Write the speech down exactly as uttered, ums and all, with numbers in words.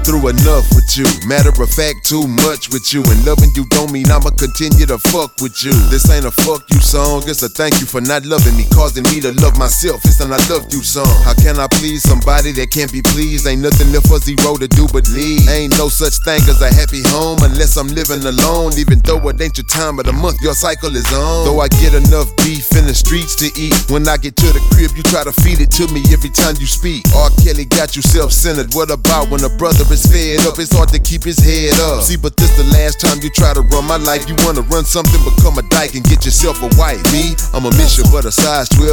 through enough with you. Matter of fact, too much with you. And loving you don't mean I'ma continue to fuck with you. This ain't a fuck you song, it's a thank you for not loving me, causing me to love myself. It's an I love you song. How can I please somebody that can't be pleased? Ain't nothing left for zero to do but leave. Ain't no such thing as a happy home unless I'm living alone. Even though it ain't your time of the month, your cycle is on. Though I get enough beef in the streets to eat, when I get to the crib, you try to feed it to me every time you speak. R. Kelly got you self-centered. What about when a brother is fed up? It's hard to keep his head up. See, but this the last time you try to run my life. You wanna run something, become a dyke and get yourself a wife. Me, I'm a mission, but a size twelve.